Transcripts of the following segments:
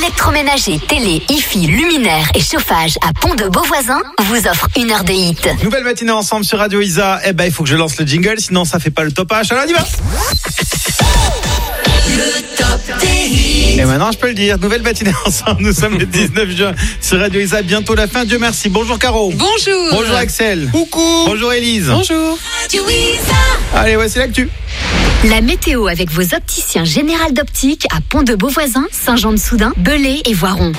Électroménager, télé, hi-fi, luminaire et chauffage à Pont-de-Beauvoisin vous offre 1 heure de hit. Nouvelle matinée ensemble sur Radio Isa. Il faut que je lance le jingle, sinon ça fait pas le top H. Alors on y va. Le top des hits. Et maintenant je peux le dire, nouvelle matinée ensemble. Nous sommes le 19 juin sur Radio Isa. Bientôt la fin, Dieu merci. Bonjour Caro. Bonjour. Bonjour Axel. Coucou. Bonjour Élise. Bonjour. Radio Isa. Allez, voici l'actu. La météo avec vos opticiens Général d'Optique à Pont-de-Beauvoisin, Saint-Jean-de-Soudain, Belay et Voiron.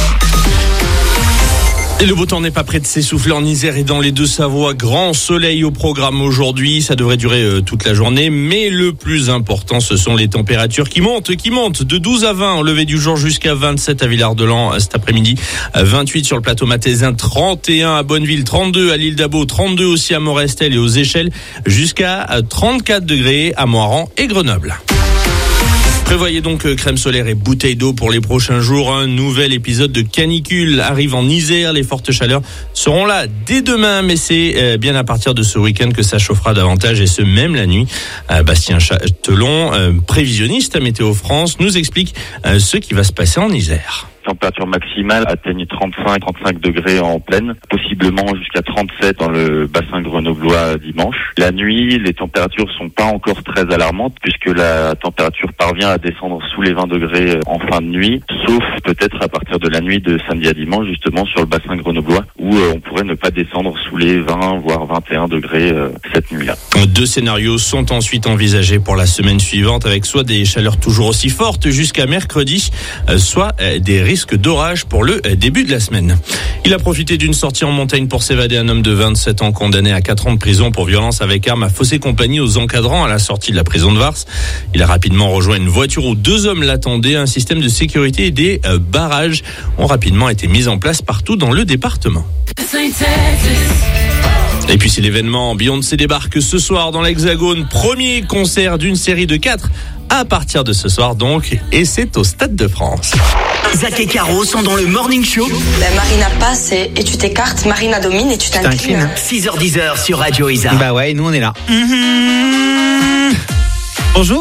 Et le beau temps n'est pas prêt de s'essouffler en Isère et dans les Deux-Savoies. Grand soleil au programme aujourd'hui. Ça devrait durer toute la journée. Mais le plus important, ce sont les températures qui montent de 12 à 20 au lever du jour jusqu'à 27 à Villard-de-Lans cet après-midi. 28 sur le plateau mathésin, 31 à Bonneville, 32 à l'île d'Abo, 32 aussi à Morestel et aux Échelles, jusqu'à 34 degrés à Moiran et Grenoble. Prévoyez donc crème solaire et bouteille d'eau pour les prochains jours. Un nouvel épisode de canicule arrive en Isère. Les fortes chaleurs seront là dès demain, mais c'est bien à partir de ce week-end que ça chauffera davantage, et ce même la nuit. Bastien Châtelon, prévisionniste à Météo France, nous explique ce qui va se passer en Isère. Température maximale atteigne 35 degrés en plaine, possiblement jusqu'à 37 dans le bassin grenoblois dimanche. La nuit, les températures sont pas encore très alarmantes puisque la température parvient à descendre sous les 20 degrés en fin de nuit, sauf peut-être à partir de la nuit de samedi à dimanche, justement sur le bassin grenoblois, où on pourrait ne pas descendre sous les 20 voire 21 degrés cette nuit-là. 2 scénarios sont ensuite envisagés pour la semaine suivante, avec soit des chaleurs toujours aussi fortes jusqu'à mercredi, soit des risques d'orage pour le début de la semaine. Il a profité d'une sortie en montagne pour s'évader. Un homme de 27 ans condamné à 4 ans de prison pour violence avec arme a faussé compagnie aux encadrants à la sortie de la prison de Vars. Il a rapidement rejoint une voiture où 2 hommes l'attendaient. Un système de sécurité et des barrages ont rapidement été mis en place partout dans le département. Et puis c'est l'événement. Beyoncé débarque ce soir dans l'Hexagone. Premier concert d'une série de 4 à partir de ce soir donc, et c'est au Stade de France. Zach et Caro sont dans le Morning Show. Marina passe et tu t'écartes, Marina domine et tu t'inclines. 6h-10h sur Radio Isa. Bah ouais, nous on est là. Bonjour.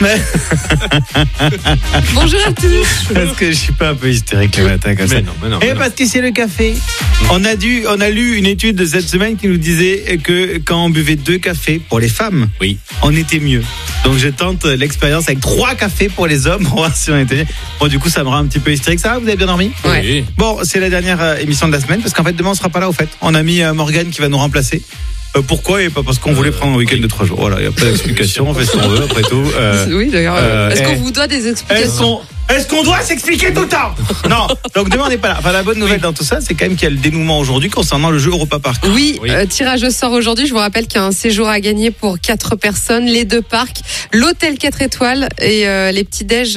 Bonjour à tous. Parce que je suis pas un peu hystérique le matin comme ça. Mais non. Parce que c'est le café. On a lu une étude de cette semaine qui nous disait que quand on buvait 2 cafés pour les femmes, oui, on était mieux. Donc je tente l'expérience avec 3 cafés pour les hommes pour voir si on était mieux. Bon, du coup ça me rend un petit peu hystérique. Ça va, vous avez bien dormi? Oui. Bon, c'est la dernière émission de la semaine parce qu'en fait demain on sera pas là au fait. On a mis Morgane qui va nous remplacer. Pourquoi? Et pas parce qu'on voulait prendre un week-end de 3 jours. Voilà, il n'y a pas d'explication, on fait ce qu'on veut après tout. Oui, d'ailleurs. Est-ce qu'on vous doit des explications? Est-ce qu'on doit s'expliquer tout le temps? Non. Donc demain on n'est pas là. Enfin, la bonne nouvelle dans tout ça, c'est quand même qu'il y a le dénouement aujourd'hui concernant le jeu Europa Park. Oui. Tirage au sort aujourd'hui. Je vous rappelle qu'il y a un séjour à gagner pour 4 personnes, les 2 parcs, l'hôtel 4 étoiles et les petits déj.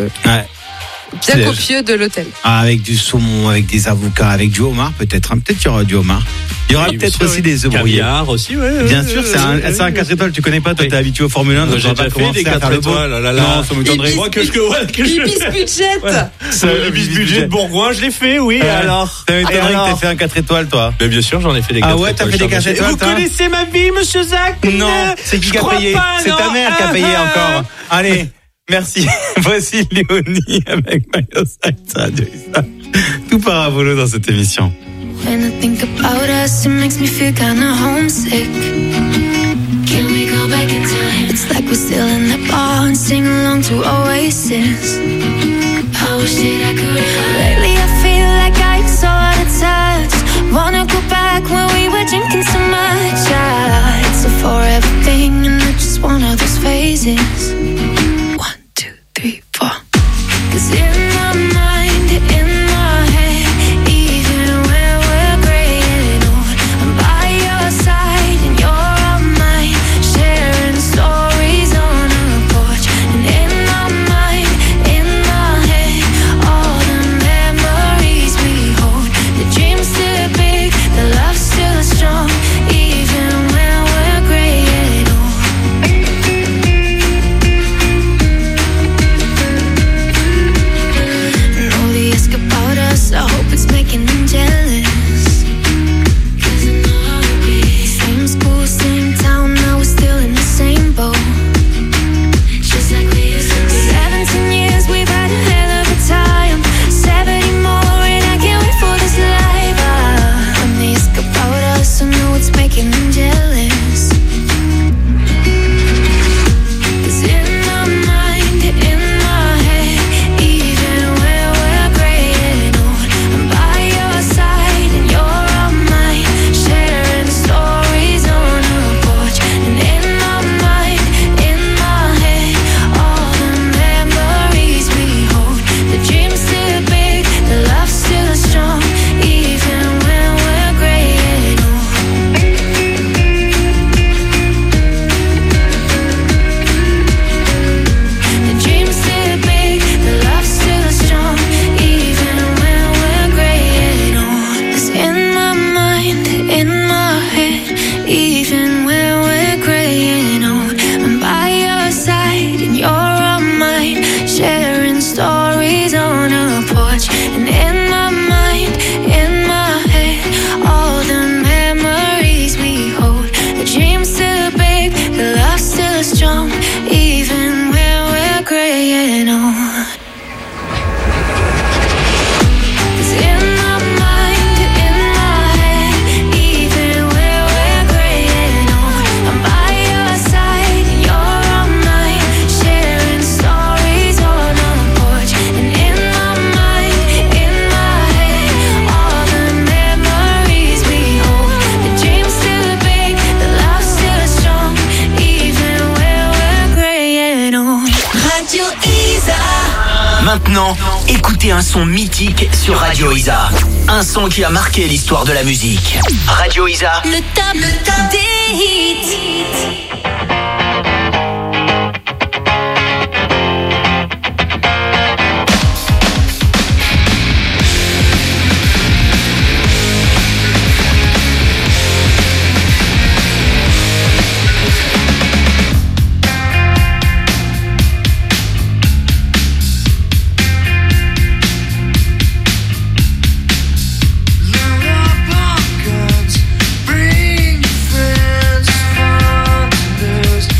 Bien copieux de l'hôtel. Avec du saumon, avec des avocats, avec du homard peut-être. Peut-être qu'il y aura du homard. Il y aura peut-être aussi des œufs brouillés. Caviar aussi, Bien sûr, c'est un 4 étoiles. Tu connais pas, toi, t'es habitué au Formule 1. Donc j'ai déjà fait des 4 étoiles. Non, ça me donnerait. Ibis Budget. Le bis budget de Bourgoin, je l'ai fait, oui. Alors. Ça m'étonnerait que t'aies fait un 4 étoiles, toi. Mais bien sûr, j'en ai fait des 4 étoiles. Ah ouais, t'as fait des 4 étoiles. Vous connaissez ma vie, monsieur Zach? Non. C'est qui qui a payé? C'est ta mère qui a payé encore. Allez. Merci. Voici Léonie avec Myoside Radio Isa. Tout parabolo dans cette émission. When I think about us, it makes me feel kinda homesick. Can we go back in time? It's like we're still in that bar and sing along to Oasis. I wish that I could. Lately I feel like I'm so out of touch. Wanna go back when we were drinking so much. It's a forever thing and it's just one of those phases. 1, 2, 3, 4. 'Cause in my mind, in my head, even when we're graying old, I'm by your side and you're on mine, sharing stories on a porch. And in my mind, in my head, all the memories we hold. The dreams still big, the love still strong, even when we're graying old. strong, even when we're graying old. 'Cause in my mind, in my head, even when we're graying old, I'm by your side, you're on mine, sharing stories on our porch. And in my mind, in my head, all the memories we hold. The dreams still big, the love still strong, even when we're graying old. Radio Isa. Maintenant, écoutez un son mythique sur Radio Isa. Un son qui a marqué l'histoire de la musique. Radio Isa. Le top des hits. Bring your friends, foreigners.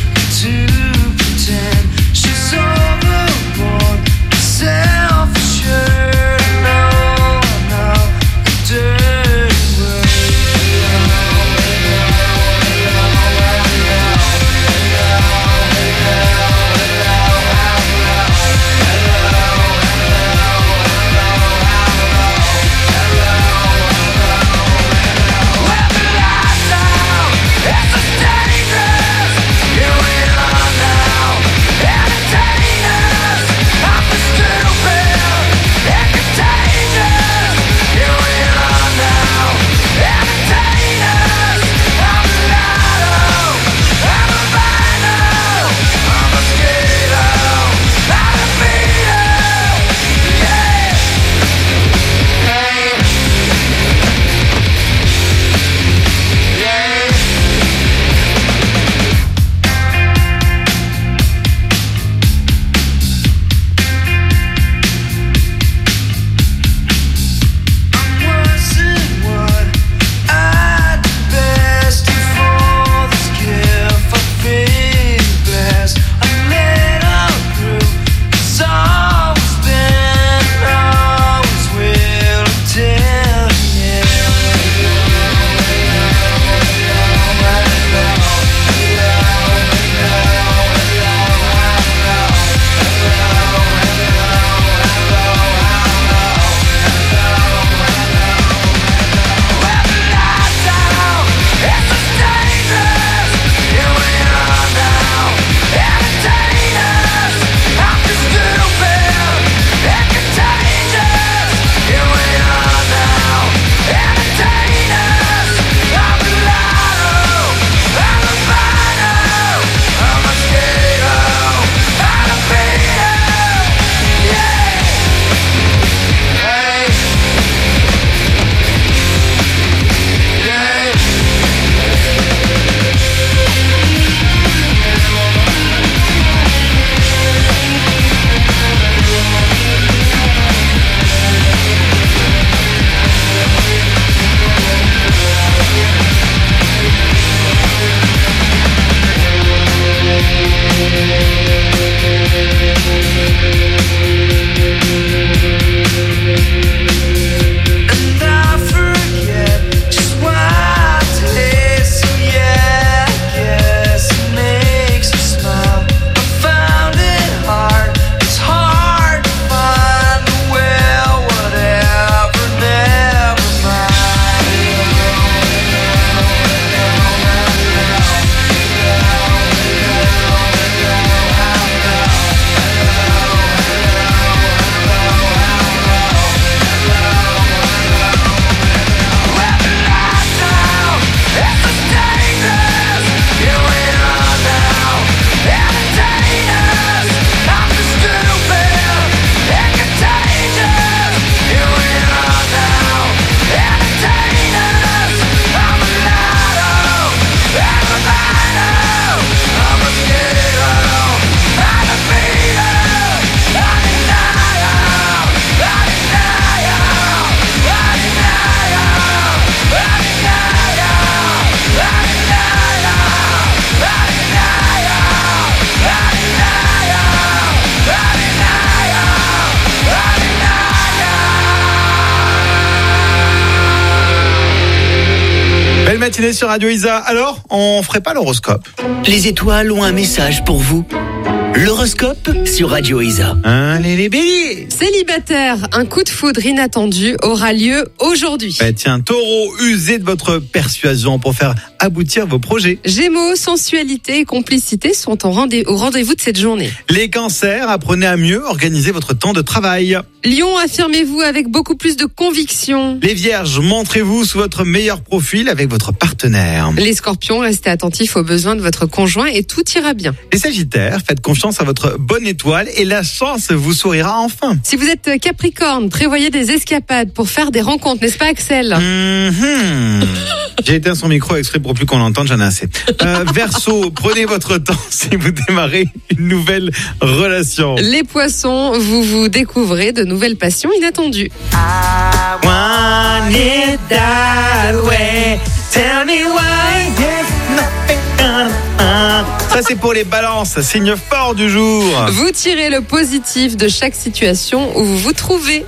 Belle matinée sur Radio Isa. Alors, on ferait pas l'horoscope? Les étoiles ont un message pour vous. L'horoscope sur Radio Isa. Allez les béliers. Célibataire, un coup de foudre inattendu aura lieu aujourd'hui. Tiens, taureau, usez de votre persuasion pour faire aboutir vos projets. Gémeaux, sensualité et complicité sont au rendez-vous de cette journée. Les cancers, apprenez à mieux organiser votre temps de travail. Lion, affirmez-vous avec beaucoup plus de conviction. Les vierges, montrez-vous sous votre meilleur profil avec votre partenaire. Les scorpions, restez attentifs aux besoins de votre conjoint et tout ira bien. Les sagittaires, faites confiance à votre bonne étoile et la chance vous sourira enfin. Si vous êtes capricorne, prévoyez des escapades pour faire des rencontres, n'est-ce pas Axel? J'ai éteint son micro exprès pour plus qu'on l'entende, j'en ai assez. Verseau, prenez votre temps si vous démarrez une nouvelle relation. Les poissons, vous découvrez de nouvelles passions inattendues. I want it that way. Tell me why there's nothing gonna... Ça c'est pour les balances, signe fort du jour. Vous tirez le positif de chaque situation où vous vous trouvez.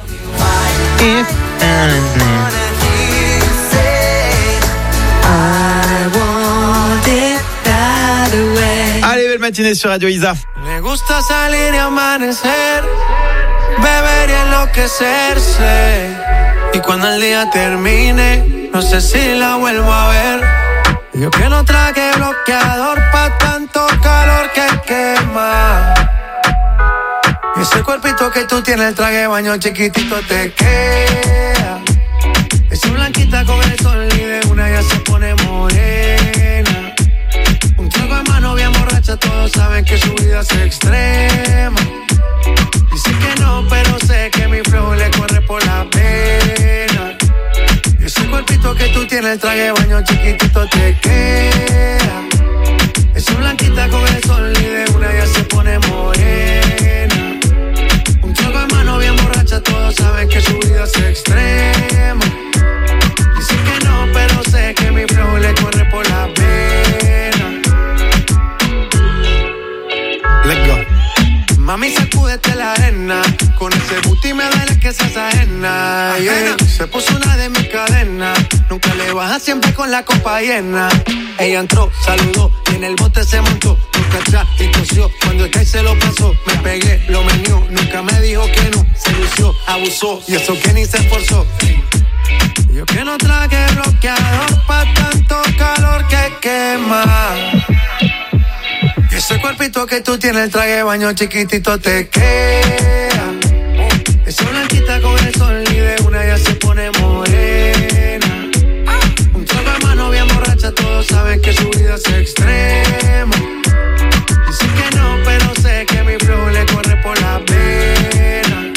Allez, belle matinée sur Radio Isa. Me gusta salir y amanecer, beber y enloquecerse. Y cuando el día termine, no sé si la vuelvo a ver. Yo que no traje bloqueador pa' tanto calor que quema. Y ese cuerpito que tú tienes, el traje de baño chiquitito te queda. Esa blanquita con el sol y de una ya se pone morena. Un trago de mano bien borracha, todos saben que su vida es extrema. Dice que no, pero sé que mi flow le corre por la pena. Y ese cuerpito que tú tienes, el traje de baño chiquitito te queda. Esa blanquita con el sol y de una ya se pone morena. Un trago de mano bien borracha, todos saben que su vida es extrema. Dice que no, pero sé que mi flow le corre por la pena. Let's go. Mami, sacúdete la arena. Con ese booty me duele que seas ajena. Yeah. Se puso una de mis cadenas. Nunca le baja, siempre con la copa llena. Ella entró, saludó y en el bote se montó. Nunca atrás y tosió. Cuando el que se lo pasó, me pegué, lo menió. Nunca me dijo que no. Se lució, abusó y eso que ni se esforzó. Yo que no traje bloqueador pa' tanto calor que quema. Y ese cuerpito que tú tienes, el traje de baño chiquitito te queda. Esa blanquita con el sol y de una ya se pone morena. Un trago de mano bien borracha, todos saben que su vida es extrema. Dice que no, pero sé que mi flow le corre por la pena.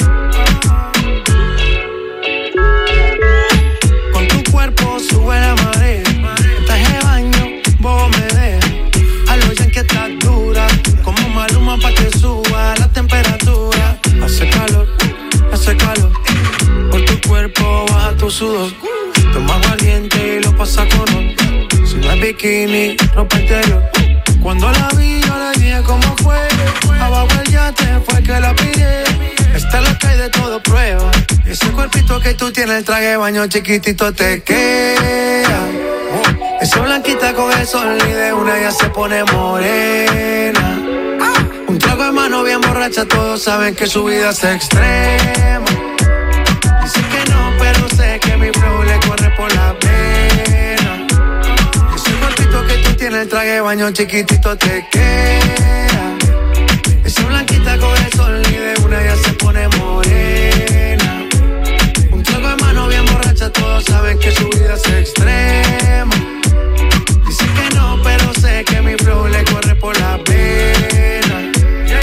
Con tu cuerpo sube la marea. Traje de baño, vos me dejas. A lo ya que estás dura, como Maluma pa' que suba la temperatura. Hace calor, por tu cuerpo baja tu sudor. Toma aguardiente y lo pasa con ron. Si no es bikini, ropa interior. Cuando la vi yo le dije cómo fue. Abajo el yate fue que la pillé. Esta la que hay de todo prueba. Y ese cuerpito que tú tienes, el traje de baño chiquitito te queda. Esa blanquita con el sol y de una ya se pone morena. Un trago de mano bien borracha, todos saben que su vida es extrema. Dice que no, pero sé que mi flow le corre por la pena. Ese cuerpito que tú tienes, el traje de baño chiquitito te queda. Esa blanquita con el sol y de una ya se pone morena. Un trago de mano bien borracha, todos saben que su vida es extrema. Dice que no, pero sé que mi flow le corre por la pena.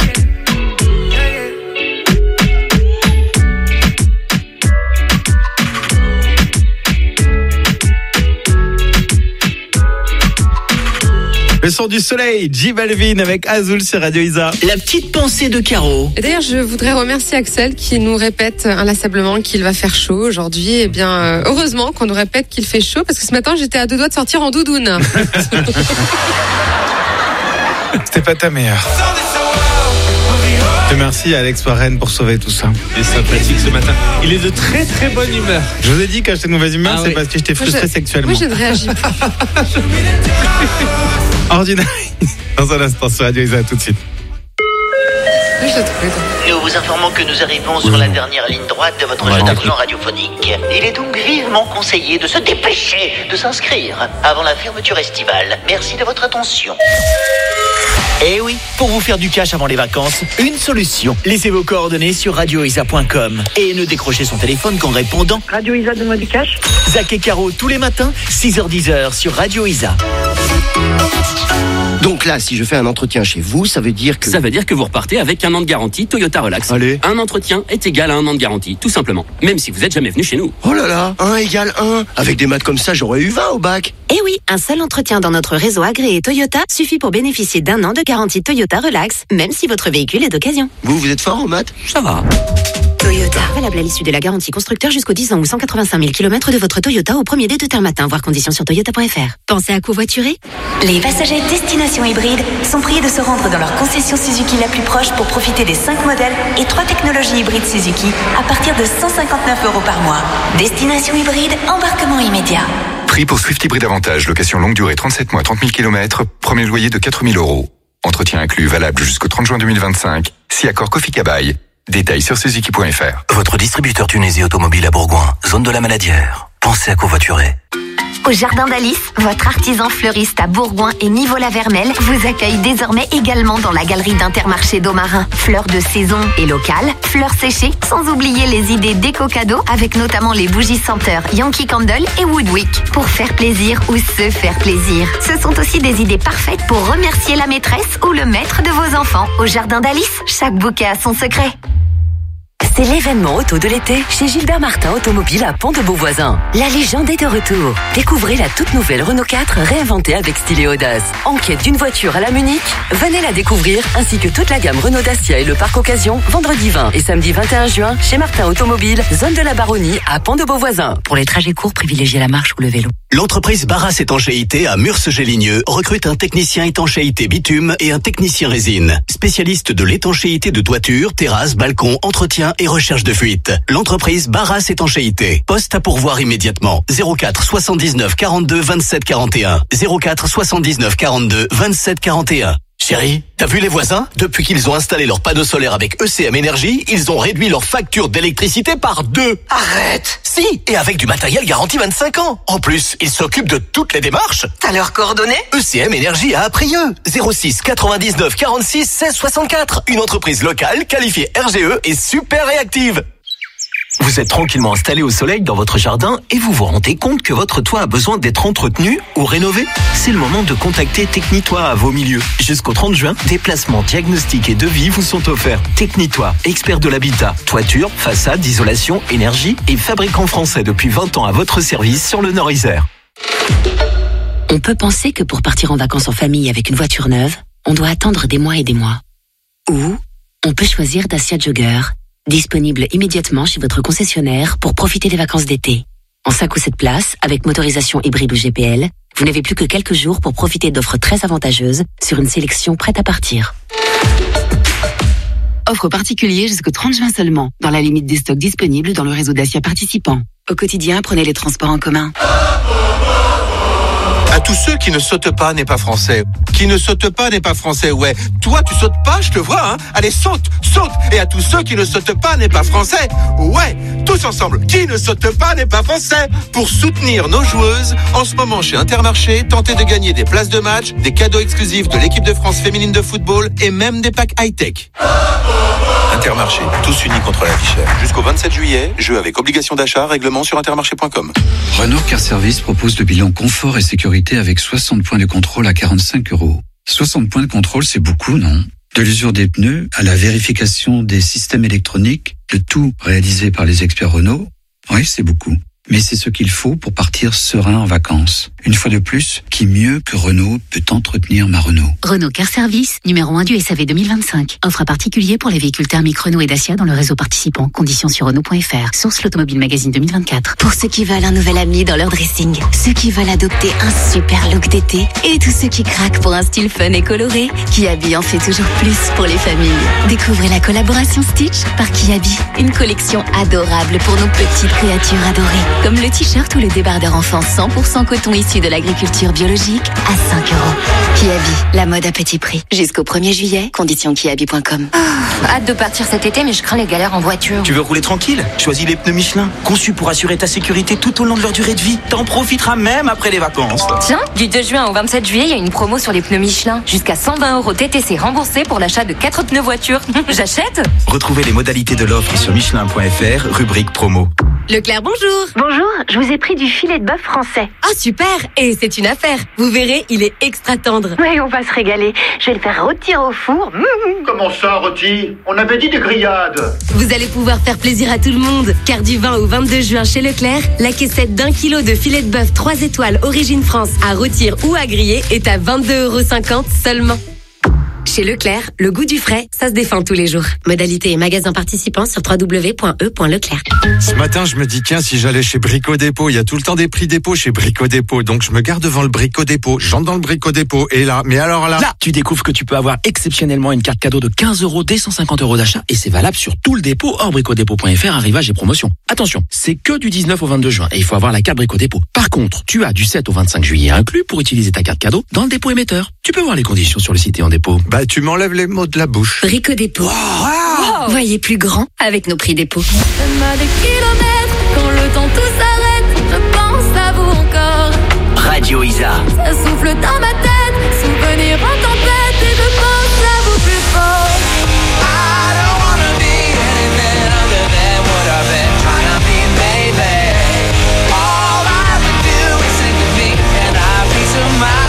Le son du soleil, J Balvin avec Azul sur Radio Isa. La petite pensée de Caro. Et d'ailleurs, je voudrais remercier Axel qui nous répète inlassablement qu'il va faire chaud aujourd'hui. Eh bien, heureusement qu'on nous répète qu'il fait chaud parce que ce matin, j'étais à deux doigts de sortir en doudoune. C'était pas ta meilleure. Je remercie Alex Warren pour sauver tout ça. Il est sympathique ce matin. Il est de très très bonne humeur. Je vous ai dit quand j'étais de mauvaise humeur, c'est parce que j'étais frustré sexuellement. Moi, je ne réagis pas. Ordinary. Dans un instant sur Radio Isa, tout de suite. Nous vous informons que nous arrivons sur la dernière ligne droite de votre jeu d'argent radiophonique. Il est donc vivement conseillé de se dépêcher de s'inscrire avant la fermeture estivale. Merci de votre attention. Eh oui, pour vous faire du cash avant les vacances, une solution. Laissez vos coordonnées sur radioisa.com et ne décrochez son téléphone qu'en répondant Radio Isa, donne-moi du cash. Zach et Caro tous les matins, 6h-10h sur Radio Isa. Donc là, si je fais un entretien chez vous, ça veut dire que... Ça veut dire que vous repartez avec un an de garantie Toyota Relax. Allez. Un entretien est égal à un an de garantie, tout simplement. Même si vous n'êtes jamais venu chez nous. Oh là là, 1 égale 1. Avec des maths comme ça, j'aurais eu 20 au bac. Eh oui, un seul entretien dans notre réseau agréé Toyota suffit pour bénéficier d'un an de garantie Toyota Relax, même si votre véhicule est d'occasion. Vous êtes fort en maths? Ça va. Toyota. Valable à l'issue de la garantie constructeur jusqu'aux 10 ans ou 185 000 km de votre Toyota au premier dé de terme matin. Voir conditions sur toyota.fr. Pensez à covoiturer? Les passagers Destination Hybride sont priés de se rendre dans leur concession Suzuki la plus proche pour profiter des 5 modèles et 3 technologies hybrides Suzuki à partir de 159 € par mois. Destination Hybride, embarquement immédiat. Prix pour Swift Hybrid Avantage, location longue durée 37 mois, 30 000 km, premier loyer de 4 000 €. Entretien inclus, valable jusqu'au 30 juin 2025. Si accord Kofi Kabaï. Détails sur suzuki.fr. Votre distributeur tunisé automobile à Bourgoin, zone de la Manadière. Pensez à covoiturer. Au Jardin d'Alice, votre artisan fleuriste à Bourgoin et Nivola-Vermel vous accueille désormais également dans la galerie d'Intermarché d'Aumarin. Fleurs de saison et locales, fleurs séchées, sans oublier les idées déco-cadeaux avec notamment les bougies senteurs Yankee Candle et Woodwick. Pour faire plaisir ou se faire plaisir. Ce sont aussi des idées parfaites pour remercier la maîtresse ou le maître de vos enfants. Au Jardin d'Alice, chaque bouquet a son secret. C'est l'événement auto de l'été chez Gilbert Martin Automobile à Pont-de-Beauvoisin. La légende est de retour. Découvrez la toute nouvelle Renault 4 réinventée avec style et audace. En quête d'une voiture à la Munich, venez la découvrir ainsi que toute la gamme Renault Dacia et le parc occasion vendredi 20 et samedi 21 juin chez Martin Automobile, zone de la Baronnie à Pont-de-Beauvoisin. Pour les trajets courts, privilégiez la marche ou le vélo. L'entreprise Barras Étanchéité à Murs-Géligneux recrute un technicien étanchéité bitume et un technicien résine. Spécialiste de l'étanchéité de toiture, terrasse, balcon, entretien et recherche de fuite. L'entreprise Barras Étanchéité. Poste à pourvoir immédiatement. 04 79 42 27 41. 04 79 42 27 41. Chérie, t'as vu les voisins? Depuis qu'ils ont installé leurs panneaux solaires avec ECM Énergie, ils ont réduit leur facture d'électricité par 2. Arrête! Si, et avec du matériel garanti 25 ans. En plus, ils s'occupent de toutes les démarches. T'as leurs coordonnées? ECM Énergie à Aprieux. 06 99 46 16 64. Une entreprise locale qualifiée RGE et super réactive. Vous êtes tranquillement installé au soleil dans votre jardin et vous vous rendez compte que votre toit a besoin d'être entretenu ou rénové? C'est le moment de contacter Technitoit à Vauxmilieux. Jusqu'au 30 juin, déplacements, diagnostics et devis vous sont offerts. Technitoit, expert de l'habitat, toiture, façade, isolation, énergie et fabricant français depuis 20 ans à votre service sur le Nord-Isère. On peut penser que pour partir en vacances en famille avec une voiture neuve, on doit attendre des mois et des mois. Ou on peut choisir Dacia Jogger, disponible immédiatement chez votre concessionnaire pour profiter des vacances d'été. En 5 ou 7 places, avec motorisation hybride ou GPL, vous n'avez plus que quelques jours pour profiter d'offres très avantageuses sur une sélection prête à partir. Offre particulière jusqu'au 30 juin seulement, dans la limite des stocks disponibles dans le réseau Dacia participant. Au quotidien, prenez les transports en commun. À tous ceux qui ne sautent pas n'est pas français. Qui ne saute pas n'est pas français, ouais. Toi, tu sautes pas, je te vois, hein. Allez, saute, saute. Et à tous ceux qui ne sautent pas n'est pas français. Ouais, tous ensemble. Qui ne saute pas n'est pas français. Pour soutenir nos joueuses, en ce moment chez Intermarché, tentez de gagner des places de match, des cadeaux exclusifs de l'équipe de France féminine de football et même des packs high-tech. Intermarché, tous unis contre la vie chère. Jusqu'au 27 juillet, jeu avec obligation d'achat, règlement sur intermarché.com. Renault Car Service propose le bilan confort et sécurité avec 60 points de contrôle à 45 €. 60 points de contrôle, c'est beaucoup, non? De l'usure des pneus à la vérification des systèmes électroniques, le tout réalisé par les experts Renault. Oui, c'est beaucoup. Mais c'est ce qu'il faut pour partir serein en vacances. Une fois de plus, qui mieux que Renault peut entretenir ma Renault? Renault Car Service, numéro 1 du SAV 2025. Offre à particulier pour les véhicules thermiques Renault et Dacia dans le réseau participant. Conditions sur Renault.fr. Source l'Automobile Magazine 2024. Pour ceux qui veulent un nouvel ami dans leur dressing, ceux qui veulent adopter un super look d'été et tous ceux qui craquent pour un style fun et coloré, Kiabi en fait toujours plus pour les familles. Découvrez la collaboration Stitch par Kiabi. Une collection adorable pour nos petites créatures adorées. Comme le t-shirt ou le débardeur enfant 100% coton issu de l'agriculture biologique à 5 €. Kiabi, la mode à petit prix. Jusqu'au 1er juillet, conditions kiabi.com. Hâte de partir cet été, mais je crains les galères en voiture. Tu veux rouler tranquille? Choisis les pneus Michelin, conçus pour assurer ta sécurité tout au long de leur durée de vie. T'en profiteras même après les vacances. Tiens, du 2 juin au 27 juillet, il y a une promo sur les pneus Michelin. Jusqu'à 120 € TTC remboursés pour l'achat de 4 pneus voiture. J'achète? Retrouvez les modalités de l'offre sur Michelin.fr, rubrique promo. Leclerc, bonjour. Bonjour, je vous ai pris du filet de bœuf français. Ah, super. Et c'est une affaire. Vous verrez, il est extra tendre. Oui, on va se régaler. Je vais le faire rôtir au four. Comment ça, rôti? On avait dit des grillades. Vous allez pouvoir faire plaisir à tout le monde. Car du 20 au 22 juin chez Leclerc, la caissette d'1 kilo de filet de bœuf 3 étoiles origine France à rôtir ou à griller est à 22,50 € seulement. Chez Leclerc, le goût du frais, ça se défend tous les jours. Modalité et magasins participants sur www.e.leclerc. Ce matin, je me dis, tiens, si j'allais chez Brico Dépôt, il y a tout le temps des prix dépôt chez Brico Dépôt. Donc, je me garde devant le Brico Dépôt. J'entre dans le Brico Dépôt. Et là, mais alors là... Là, tu découvres que tu peux avoir exceptionnellement une carte cadeau de 15 € dès 150 € d'achat. Et c'est valable sur tout le dépôt hors bricodépôt.fr, arrivage et promotion. Attention, c'est que du 19 au 22 juin. Et il faut avoir la carte Brico Dépôt. Par contre, tu as du 7 au 25 juillet inclus pour utiliser ta carte cadeau dans le dépôt émetteur. Tu peux voir les conditions sur le site et en dépôt. Bah, tu m'enlèves les mots de la bouche. Brico Dépôt. Wow. Voyez plus grand avec nos prix dépôt. Des kilomètres, quand le temps tout s'arrête, je pense à vous encore. Radio Isa. Ça souffle dans ma tête, souvenir en tempête, et je pense à vous plus fort. I don't wanna be anything other than what I've been trying to be, baby. All I would do is sing to me and I have peace of mind.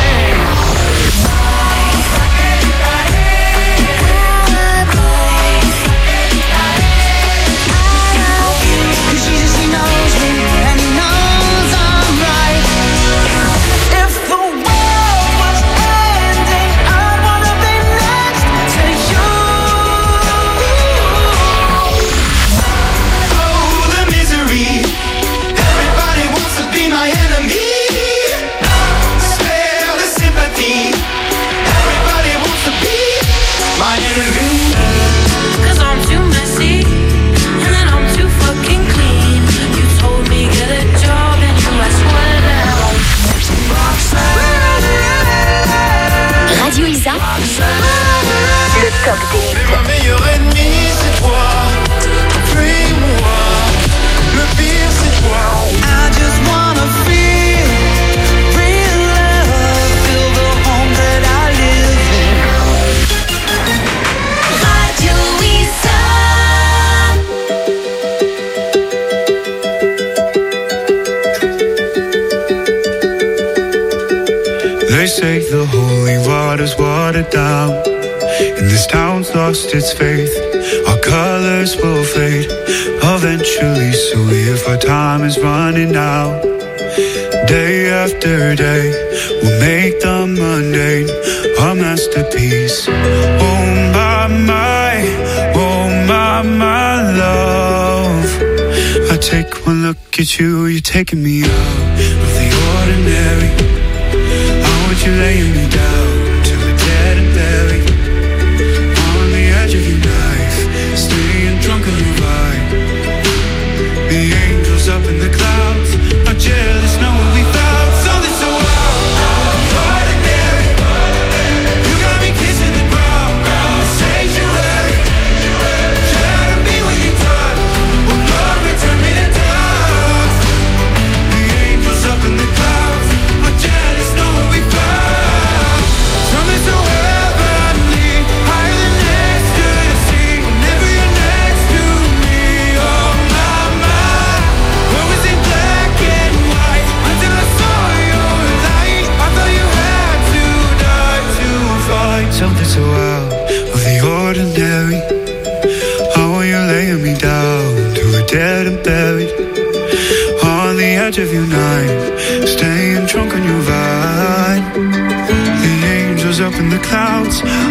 Radio Isa, le top des hits. Ma meilleure ennemie, c'est toi. Fuis-moi, le pire, c'est toi. I just wanna feel real love, feel the home that I live in. Radio Isa. They say the holy water's watered down, and this town's lost its faith. Our colors will fade eventually, so if our time is running out, day after day, we'll make the mundane our masterpiece. Oh my love, I take one look at you, you're taking me out of the ordinary. How would you lay me down to a dead and buried on the edge of your knife, staying drunk on your vibe? The angels up in the clouds are jealous knowing we found something so ordinary. You got me kissing the ground, sanctuary. Try to be when you touch, will Lord return me to dust? The angels up in the clouds are jealous knowing we found something so heavenly, higher than ecstasy. Whenever you're next to me, oh my mind, what was in black and white until I saw your light. I thought you had to die to find something so out of the ordinary. How are you laying me down to a dead and buried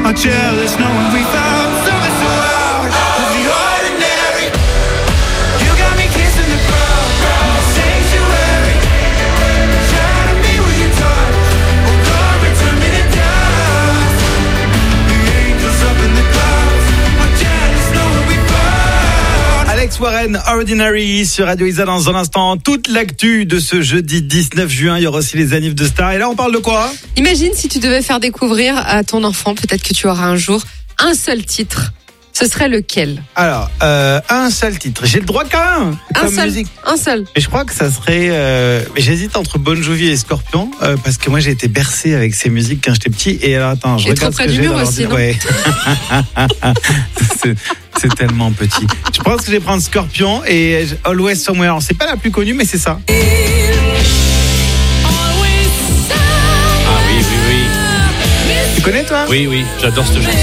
are jealous knowing we found something so out of the ordinary. You got me kissing the ground, the sanctuary. Shine me with your touch, oh glory, turn me to dust. The angels up in the clouds are jealous knowing we found. Alex Warren, Ordinary sur Radio Isa dans un instant. Toute l'actu de ce jeudi 19 juin. Il y aura aussi les anniversaires de stars. Et là, on parle de quoi? Imagine si tu devais faire découvrir à ton enfant, peut-être que tu auras un jour, un seul titre. Ce serait lequel? Alors, un seul titre. J'ai le droit qu'à un. Un seul. Et je crois que ça serait... j'hésite entre Bon Jovi et Scorpion, parce que moi j'ai été bercé avec ces musiques quand j'étais petit. Et alors attends, je regarde ce que j'ai dans l'ordinateur. Ouais. C'est tellement petit. Je pense que je vais prendre Scorpion et Always Somewhere. C'est pas la plus connue, mais c'est ça. Ah oui. Tu connais toi? Oui, j'adore cette chanson.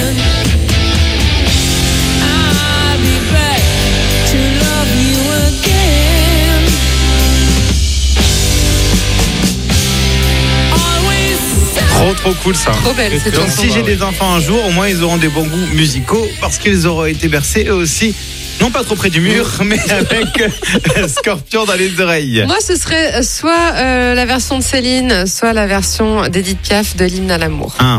Trop cool ça. Trop belle cette Donc chanson. si j'ai des enfants un jour, au moins ils auront des bons goûts musicaux parce qu'ils auront été bercés eux aussi, non pas trop près du mur, mais avec Scorpion dans les oreilles. Moi, ce serait soit la version de Céline, soit la version d'Edith Piaf de l'hymne à l'amour. Un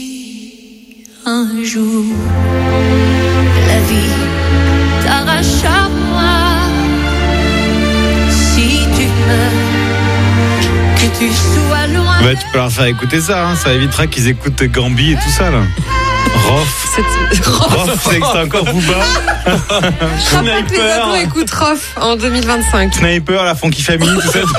jour, la vie t'arrache à moi. Si tu meurs, que tu sois loin. Bah, tu peux leur faire écouter ça, hein. Ça évitera qu'ils écoutent Gambi et tout ça là. Rof, c'est que c'est encore Booba. Je rappelle que les ados écoutent Rof en 2025. Sniper, la Funky Family, tout ça.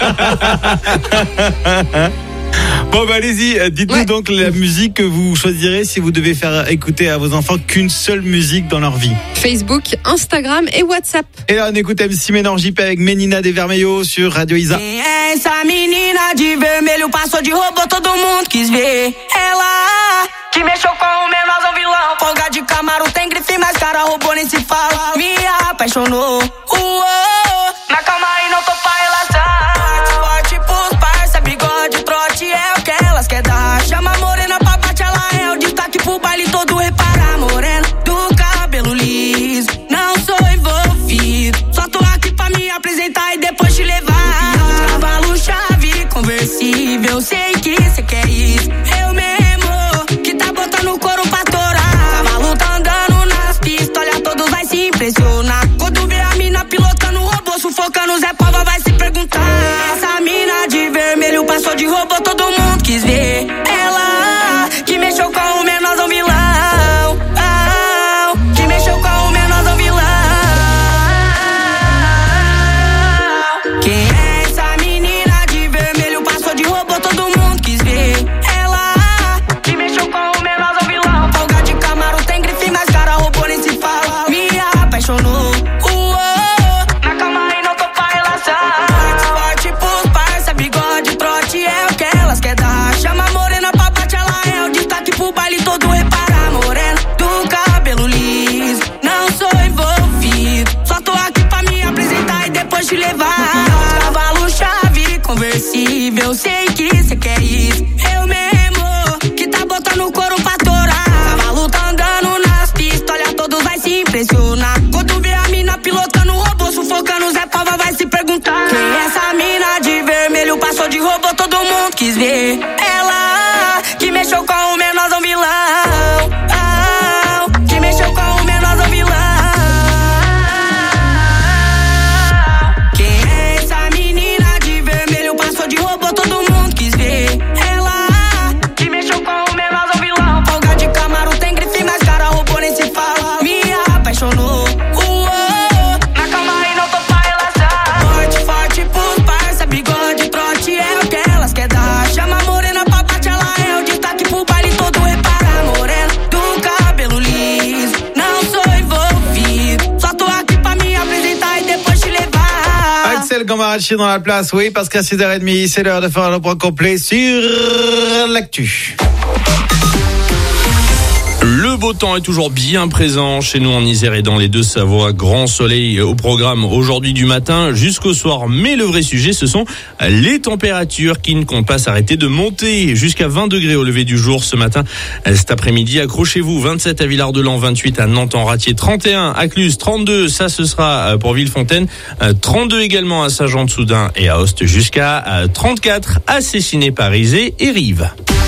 Bon bah allez-y, dites-nous donc la musique que vous choisirez si vous devez faire écouter à vos enfants qu'une seule musique dans leur vie. Facebook, Instagram et WhatsApp. Et là on écoute MC Menor JP avec Menina de Vermelho sur Radio Isa. Essa menina de vermelho passou de robô, todo mundo quis ver. Ela que mexeu com o menorzão vilão. Folga de Camaro, tem grife, mas cara robô nem se fala. Me apaixonou, mas calma aí, não tô pra relaxar. Forte pros parça, bigode, trote é o que elas quer dar. Chama a morena pra bate, ela é o destaque pro baile todo. Repara, morena do cabelo liso, não sou envolvido. Só tô aqui pra me apresentar e depois te levar. Cavalo, chave, conversível, sei que cê quer isso. Eu mesmo que tá botando o couro pra torar. Cavalo tá andando nas pistas, olha, todos vai se impressionar. Quando vê a mina pilotando o robô, sufocando, Zé Pava vai se perguntar. Essa mina de vermelho passou de robô, todo mundo quis ver. Ela que mexeu com o menorzão vilão. Que mexeu com o menorzão vilão. Quem é essa menina de vermelho passou de robô, todo mundo quis ver. Ela que mexeu com o menorzão vilão. Folga de Camaro, tem grife, mas cara robô nem se fala. Me apaixonou, mas calma aí, não tô pra relaxar. Forte pros parça, bigode, trote é o que elas quer dar. Chama a morena pra bate, ela é o destaque pro baile todo. Repara, morena do cabelo liso, não sou envolvido. Só tô aqui pra me apresentar e depois te levar. Cavalo, chave, conversível, sei que cê quer isso. Eu mesmo que tá botando o couro pra torar. Cavalo tá andando nas pistas, olha, todos vai se impressionar. Quando vê a mina pilotando o robô, sufocando, Zé Pava vai se perguntar. Quem é essa mina de vermelho passou de robô, todo mundo quis ver. Ela que mexeu com o menorzão vilão. Que mexeu com o menorzão vilão. Quem é essa menina de vermelho passou de robô, todo mundo quis ver. Ela que mexeu com o menorzão vilão. Folga de Camaro, tem grife, mas cara robô nem se fala. Me apaixonou, mas calma aí, não tô pra relaxar. Forte pros parça, bigode, trote é o que elas quer dar. Chama a morena pra bate, ela é o destaque pro baile todo. Repara, morena do cabelo liso, não sou envolvido. Só tô aqui pra me apresentar et depois te levar. Axel Gambarachi dans la place, oui, parce qu'à 6h30, c'est l'heure de faire le point complet sur l'actu. Le beau temps est toujours bien présent chez nous en Isère et dans les Deux-Savoie. Grand soleil au programme aujourd'hui du matin jusqu'au soir. Mais le vrai sujet, ce sont les températures qui ne comptent pas s'arrêter de monter jusqu'à 20 degrés au lever du jour ce matin. Cet après-midi, accrochez-vous, 27 à Villard-de-Lans, 28 à Nantes-en-Ratier, 31 à Cluses, 32, ça ce sera pour Villefontaine, 32 également à Saint-Jean-de-Soudain et à Host, jusqu'à 34 à Cessiné-Parisé et Rives.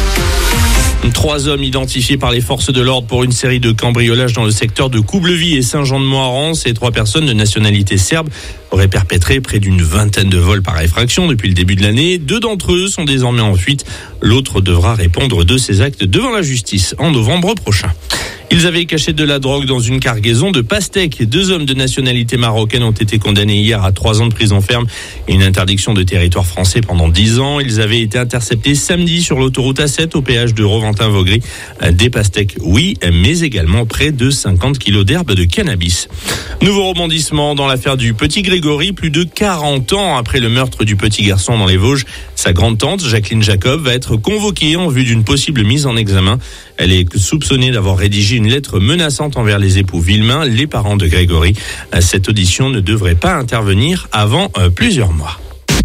3 hommes identifiés par les forces de l'ordre pour une série de cambriolages dans le secteur de Coublevis et Saint-Jean-de-Moiran. Ces 3 personnes de nationalité serbe auraient perpétré près d'une vingtaine de vols par effraction depuis le début de l'année. 2 d'entre eux sont désormais en fuite. L'autre devra répondre de ses actes devant la justice en novembre prochain. Ils avaient caché de la drogue dans une cargaison de pastèques. 2 hommes de nationalité marocaine ont été condamnés hier à 3 ans de prison ferme et une interdiction de territoire français pendant 10 ans. Ils avaient été interceptés samedi sur l'autoroute A7 au péage de Roventin-Vaugry. Des pastèques, oui, mais également près de 50 kilos d'herbe de cannabis. Nouveau rebondissement dans l'affaire du petit Grégory. Plus de 40 ans après le meurtre du petit garçon dans les Vosges, sa grande-tante, Jacqueline Jacob, va être convoquée en vue d'une possible mise en examen. Elle est soupçonnée d'avoir rédigé une lettre menaçante envers les époux Villemain, les parents de Grégory. Cette audition ne devrait pas intervenir avant plusieurs mois.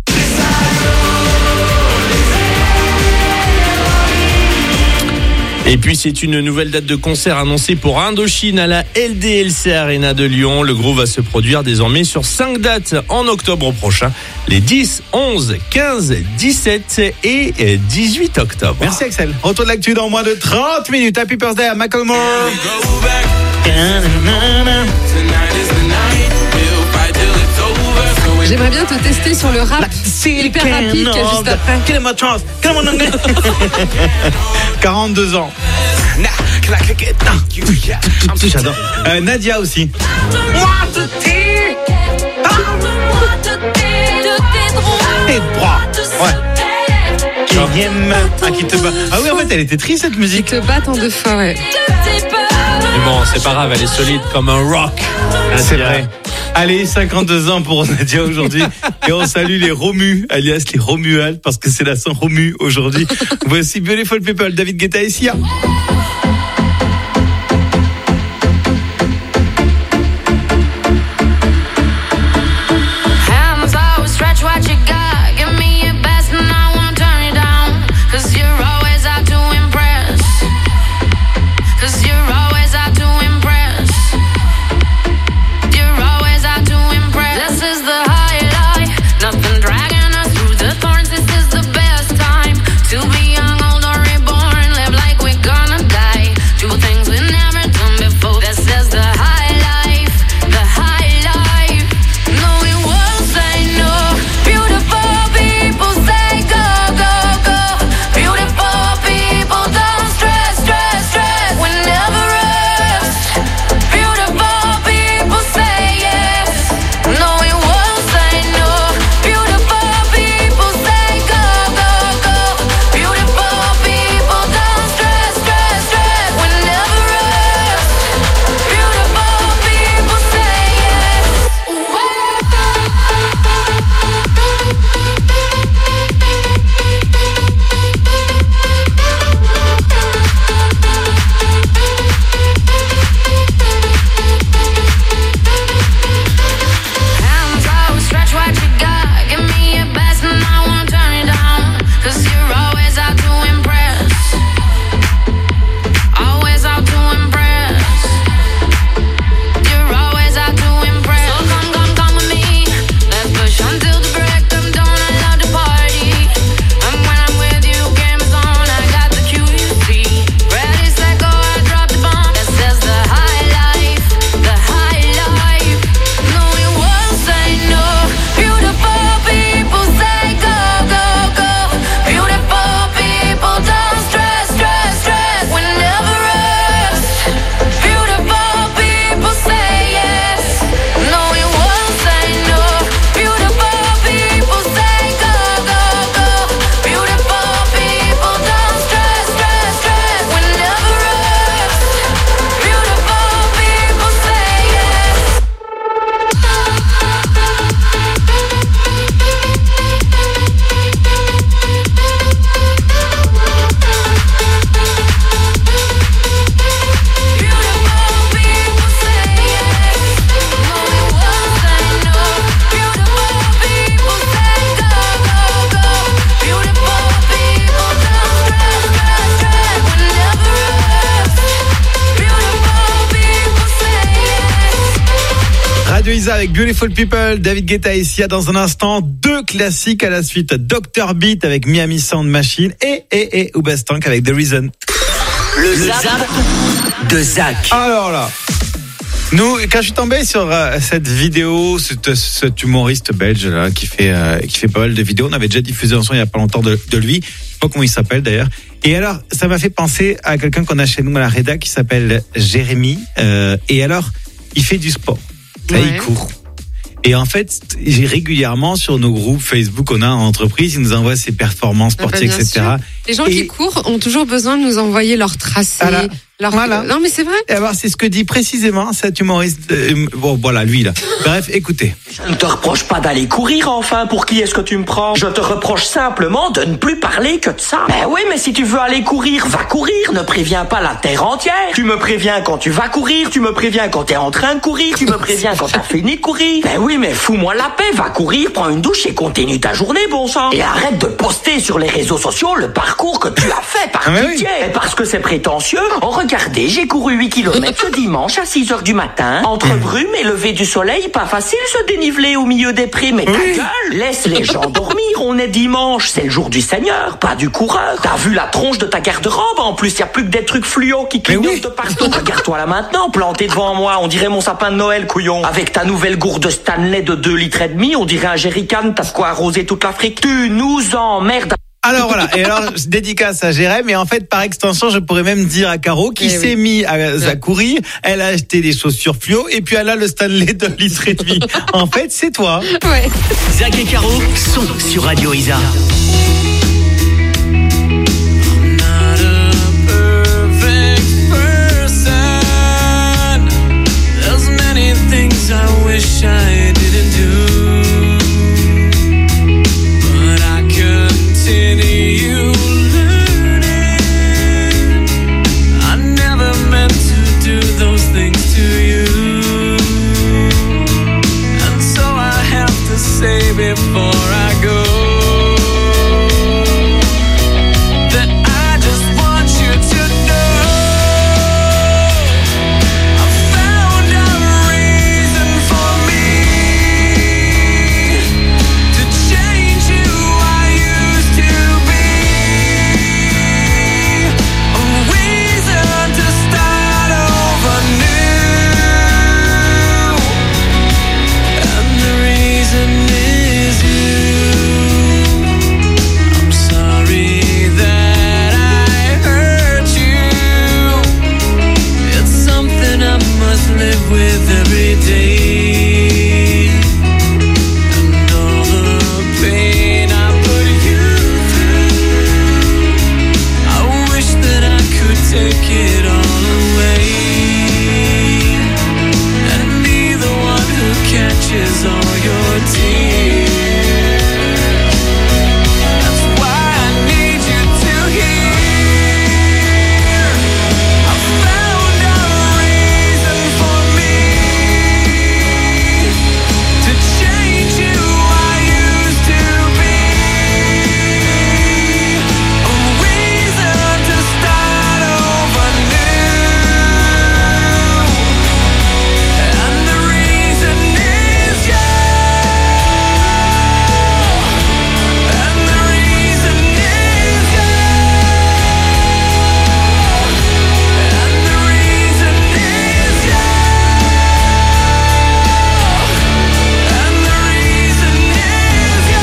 Et puis c'est une nouvelle date de concert annoncée pour Indochine à la LDLC Arena de Lyon. Le groupe va se produire désormais sur 5 dates en octobre prochain, les 10, 11, 15, 17 et 18 octobre. Merci Axel. Retour de l'actu dans moins de 30 minutes. Happy birthday à Macklemore. J'aimerais bien te tester sur le rap hyper rapide juste après. 42 ans. J'adore. Nadia aussi. Tes bras. Ouais. Qui te bat. Ah oui, en fait, elle était triste cette musique. Qui te bat tant de fois, ouais. Mais bon, c'est pas grave, elle est solide comme un rock. C'est vrai. Allez, 52 ans pour Nadia aujourd'hui. Et on salue les Romus, alias les Romuald, parce que c'est la Saint-Romu aujourd'hui. Voici Beautiful People, David Guetta et Sia. To be young, old or reborn, live like we're gonna Radio Isa avec Beautiful People, David Guetta et Sia dans un instant. 2 classiques à la suite. Dr Beat avec Miami Sound Machine et Hoobastank avec The Reason. Le zap de Zach. Alors là, nous, quand je suis tombé sur cette vidéo, cet humoriste belge là qui fait pas mal de vidéos, on avait déjà diffusé un son il y a pas longtemps de lui. Je sais pas comment il s'appelle d'ailleurs. Et alors, ça m'a fait penser à quelqu'un qu'on a chez nous à la rédac qui s'appelle Jérémy. Et alors, il fait du sport. Là, il court. Et en fait, régulièrement sur nos groupes Facebook, on a une entreprise, ils nous envoient ses performances sportives, etc. Sûr. Les gens qui courent ont toujours besoin de nous envoyer leur tracé. Voilà. Non, mais c'est vrai. Et alors, c'est ce que dit précisément cet humoriste. Bon, voilà, lui là. Bref, écoutez. Je ne te reproche pas d'aller courir, enfin. Pour qui est-ce que tu me prends? Je te reproche simplement de ne plus parler que de ça. Ben oui, mais si tu veux aller courir, va courir. Ne préviens pas la terre entière. Tu me préviens quand tu vas courir. Tu me préviens quand t'es en train de courir. Tu me préviens quand t'as fini de courir. Ben oui, mais fous-moi la paix. Va courir, prends une douche et continue ta journée, bon sang. Et arrête de poster sur les réseaux sociaux le parcours que tu as fait par pitié. Et parce que c'est prétentieux, regardez, j'ai couru 8 km ce dimanche à 6h du matin. Entre brume et lever du soleil, pas facile se déniveler au milieu des prés. Mais ta gueule, laisse les gens dormir. On est dimanche, c'est le jour du Seigneur, pas du coureur. T'as vu la tronche de ta garde-robe? En plus, y a plus que des trucs fluo qui clignotent de partout. Regarde-toi là maintenant, planté devant moi. On dirait mon sapin de Noël, couillon. Avec ta nouvelle gourde Stanley de 2,5 litres, on dirait un jerrycan. T'as de quoi arroser toute l'Afrique. Tu nous emmerdes. Alors voilà, et alors je dédicace à Jérémy, mais en fait par extension je pourrais même dire à Caro qui s'est mis à courir, elle a acheté des chaussures fluo et puis elle a le Stanley de litre et demi. En fait c'est toi. Ouais. Zach et Caro sont sur Radio Isa. Before I go, that I just want you to know I found a reason for me to change who I used to be, a reason to start over new, and the reason is live with every day, and all the pain I put you through, I wish that I could take it all away, and be the one who catches all your tears. That's why I need you to hear I found a reason for me to change who I used to be, a reason to start over new, and the reason is you, and the reason is you, and the reason is you. And the reason is you.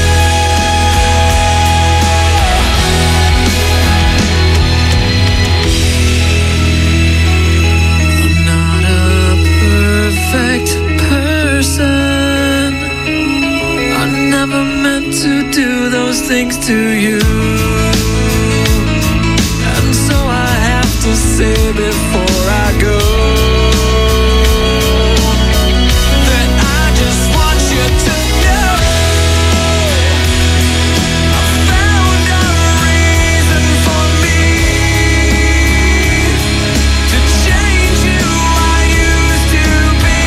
I'm not a perfect person. I never meant to do those things to you. And so I have to say before I go that I just want you to know I found a reason for me to change who I used to be,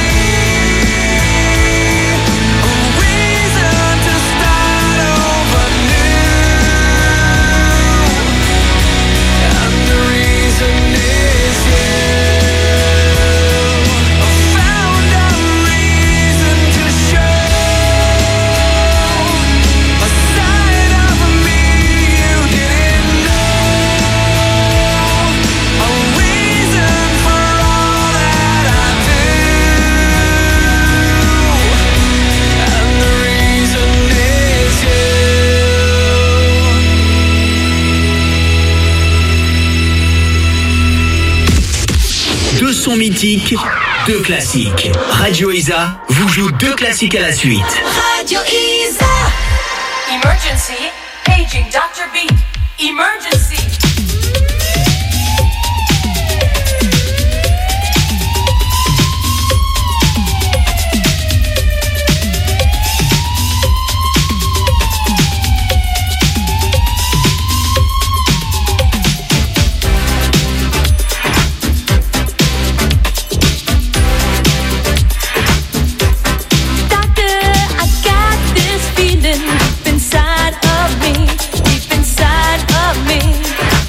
a reason to start over new, critique, 2 classiques. Radio Isa vous joue 2 classiques à la suite. Radio Isa. Emergency, paging Dr. Beat. Emergency. Inside of me, deep inside of me.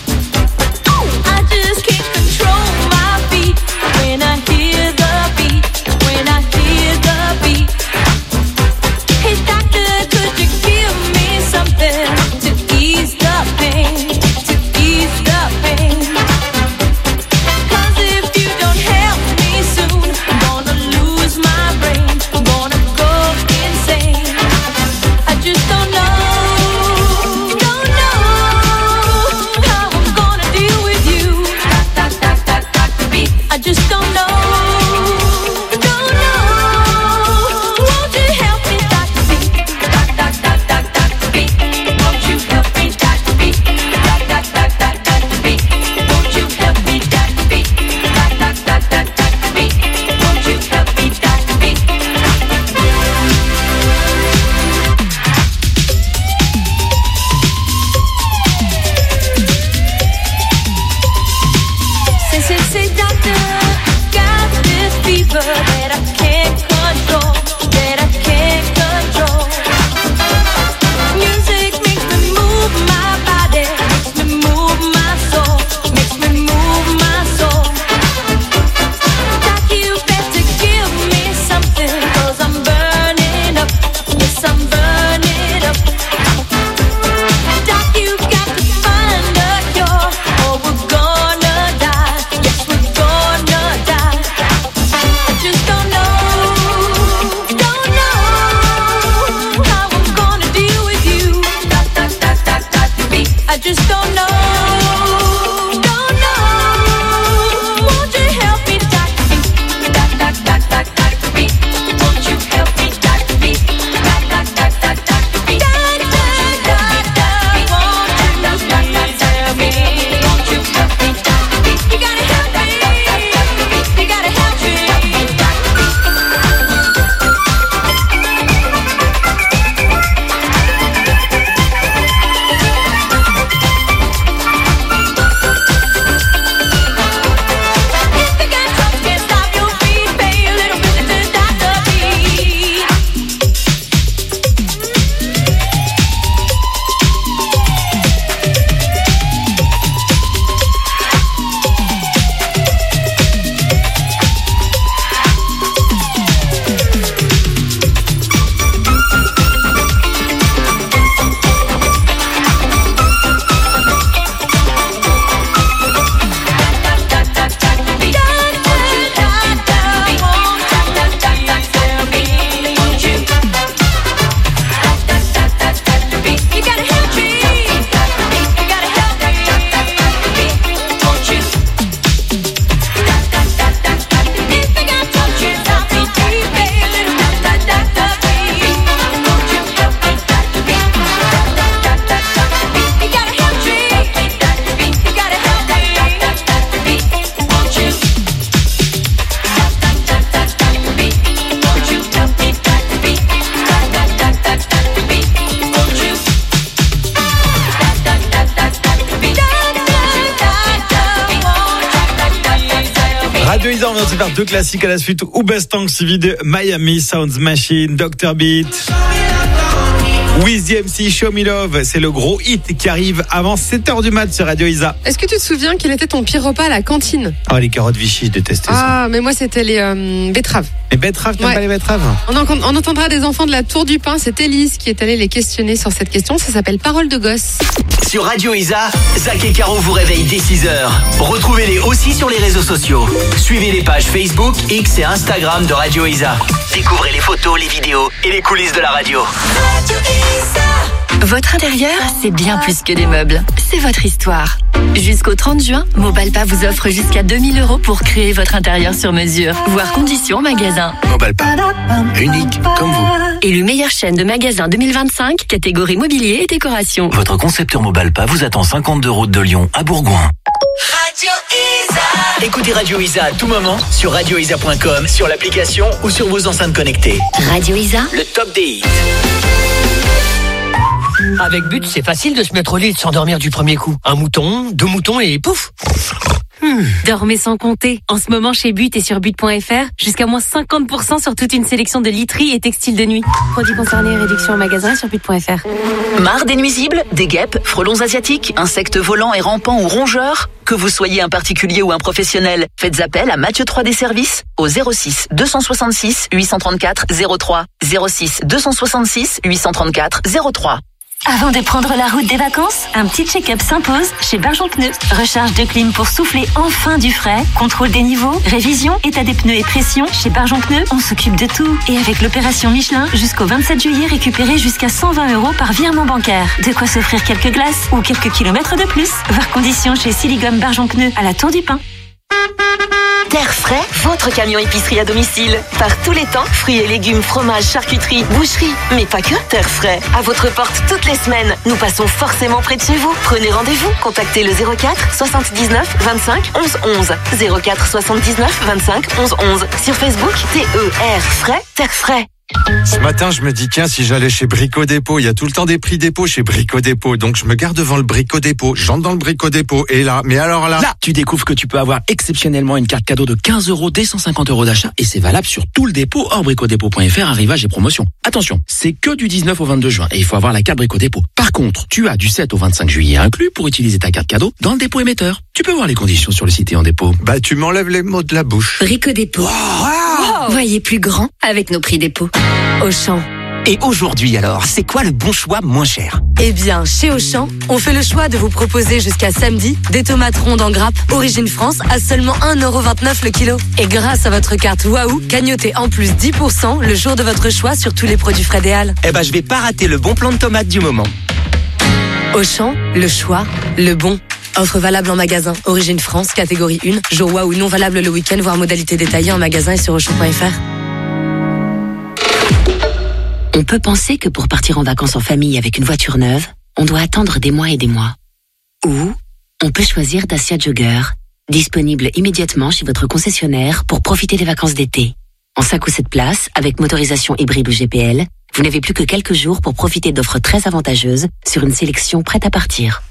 Radio Isa, on vient de se faire deux classiques à la suite. Best Thanksgiving, Miami Sounds Machine, Dr. Beat. With the MC, Show Me Love, c'est le gros hit qui arrive avant 7h du mat sur Radio Isa. Est-ce que tu te souviens quel était ton pire repas à la cantine? Oh, les carottes Vichy, je détestais ça. Ah, mais moi c'était les betteraves. Les betteraves, t'aimes pas les betteraves? On entendra des enfants de la Tour du Pain, c'est Élise qui est allée les questionner sur cette question, ça s'appelle Parole de gosse. Sur Radio Isa, Zach et Caro vous réveillent dès 6h. Retrouvez-les aussi sur les réseaux sociaux. Suivez les pages Facebook, X et Instagram de Radio Isa. Découvrez les photos, les vidéos et les coulisses de la radio. Radio Isa. Votre intérieur, c'est bien plus que des meubles. C'est votre histoire. Jusqu'au 30 juin, Mobalpa vous offre jusqu'à 2000 € pour créer votre intérieur sur mesure. Voir conditions en magasin. Mobalpa, unique comme vous. Élu meilleure chaîne de magasins 2025, catégorie mobilier et décoration. Votre concepteur Mobalpa vous attend 52 route de Lyon à Bourgoin. Radio Isa. Écoutez Radio Isa à tout moment sur radioisa.com, sur l'application ou sur vos enceintes connectées. Radio Isa, le top des hits. Avec But, c'est facile de se mettre au lit et de s'endormir du premier coup. Un mouton, 2 moutons et pouf. Dormez sans compter. En ce moment, chez But et sur but.fr, jusqu'à moins 50% sur toute une sélection de literie et textiles de nuit. Produits concernés, réduction en magasin sur but.fr. Marre des nuisibles, des guêpes, frelons asiatiques, insectes volants et rampants ou rongeurs? Que vous soyez un particulier ou un professionnel, faites appel à Mathieu 3D Services au 06 266 834 03. 06 266 834 03. Avant de prendre la route des vacances, un petit check-up s'impose chez Barjon Pneus. Recharge de clim pour souffler enfin du frais, contrôle des niveaux, révision, état des pneus et pression. Chez Barjon Pneus, on s'occupe de tout. Et avec l'opération Michelin, jusqu'au 27 juillet, récupérez jusqu'à 120 € par virement bancaire. De quoi s'offrir quelques glaces ou quelques kilomètres de plus. Voir conditions chez Siligum Barjon Pneus à la Tour du Pin. Terre Frais, votre camion épicerie à domicile. Par tous les temps, fruits et légumes, fromage, charcuterie, boucherie, mais pas que. Terre Frais, à votre porte toutes les semaines. Nous passons forcément près de chez vous. Prenez rendez-vous, contactez le 04 79 25 11 11. 04 79 25 11 11. Sur Facebook, TER Frais, Terre Frais. Ce matin, je me dis, tiens, si j'allais chez Brico Dépôt, il y a tout le temps des prix dépôt chez Brico Dépôt. Donc, je me garde devant le Brico Dépôt. J'entre dans le Brico Dépôt. Et là, mais alors là... Là, tu découvres que tu peux avoir exceptionnellement une carte cadeau de 15 € dès 150 € d'achat. Et c'est valable sur tout le dépôt hors bricodépôt.fr, arrivage et promotion. Attention, c'est que du 19 au 22 juin. Et il faut avoir la carte Brico Dépôt. Par contre, tu as du 7 au 25 juillet inclus pour utiliser ta carte cadeau dans le dépôt émetteur. Tu peux voir les conditions sur le site et en dépôt. Bah, tu m'enlèves les mots de la bouche. Brico Dépôt. Voyez plus grand avec nos prix dépôt. Auchan. Et aujourd'hui alors, c'est quoi le bon choix moins cher? Eh bien, chez Auchan, on fait le choix de vous proposer jusqu'à samedi des tomates rondes en grappe Origine France à seulement 1,29 € le kilo. Et grâce à votre carte Waouh, gagnotez en plus 10% le jour de votre choix sur tous les produits frais des Halles. Eh ben, je vais pas rater le bon plan de tomates du moment. Auchan, le choix, le bon. Offre valable en magasin. Origine France, catégorie 1. Jour Waouh non valable le week-end, voire modalité détaillée en magasin et sur auchan.fr. On peut penser que pour partir en vacances en famille avec une voiture neuve, on doit attendre des mois et des mois. Ou on peut choisir Dacia Jogger, disponible immédiatement chez votre concessionnaire pour profiter des vacances d'été. En 5 ou 7 places, avec motorisation hybride ou GPL, vous n'avez plus que quelques jours pour profiter d'offres très avantageuses sur une sélection prête à partir.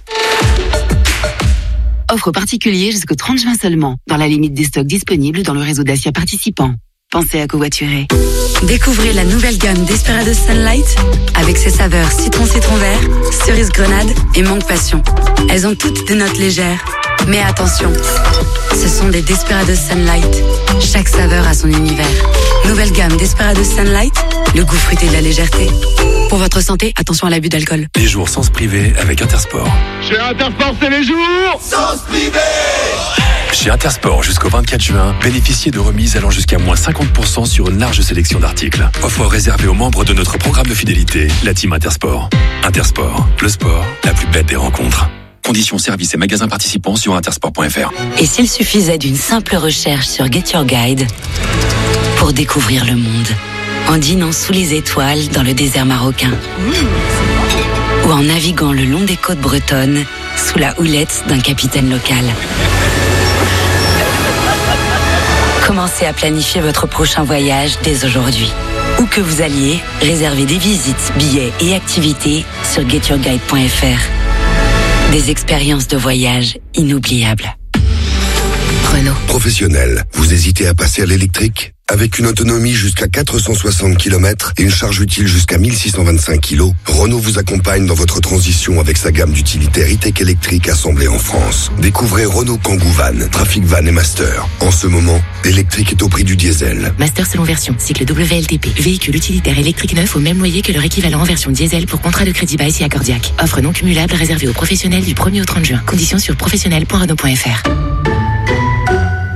Offre particulière jusqu'au 30 juin seulement, dans la limite des stocks disponibles dans le réseau Dacia participant. Pensez à covoiturer. Découvrez la nouvelle gamme Desperados Sunlight avec ses saveurs citron vert, cerise grenade et mangue passion. Elles ont toutes des notes légères. Mais attention, ce sont des Desperados Sunlight. Chaque saveur a son univers. Nouvelle gamme Desperados Sunlight, le goût fruité de la légèreté. Pour votre santé, attention à l'abus d'alcool. Les jours sans privé avec Intersport. Chez Intersport, c'est les jours sans privé. Chez Intersport, jusqu'au 24 juin, bénéficiez de remises allant jusqu'à moins 50% sur une large sélection d'articles. Offre réservée aux membres de notre programme de fidélité, la Team Intersport. Intersport, le sport, la plus belle des rencontres. Conditions, services et magasins participants sur intersport.fr. Et s'il suffisait d'une simple recherche sur Get Your Guide pour découvrir le monde, en dînant sous les étoiles dans le désert marocain, ou en naviguant le long des côtes bretonnes sous la houlette d'un capitaine local. Commencez à planifier votre prochain voyage dès aujourd'hui. Où que vous alliez, réservez des visites, billets et activités sur getyourguide.fr. Des expériences de voyage inoubliables. Renault. Professionnel, vous hésitez à passer à l'électrique ? Avec une autonomie jusqu'à 460 km et une charge utile jusqu'à 1625 kg, Renault vous accompagne dans votre transition avec sa gamme d'utilitaires e-tech électriques assemblés en France. Découvrez Renault Kangoo Van, Trafic Van et Master. En ce moment, l'électrique est au prix du diesel. Master selon version, cycle WLTP. Véhicule utilitaire électrique neuf au même loyer que leur équivalent en version diesel pour contrat de crédit bail si accordiaque. Offre non cumulable réservée aux professionnels du 1er au 30 juin. Conditions sur professionnel.renault.fr.